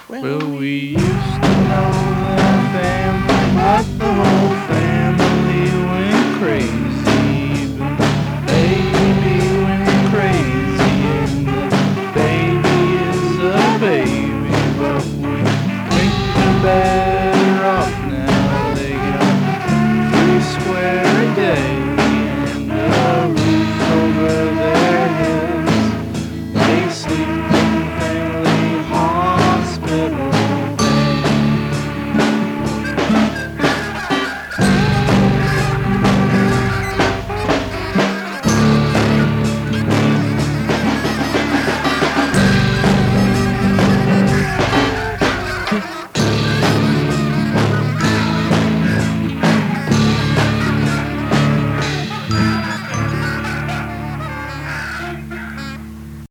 Well, Well, we we used used to know that damn, but the whole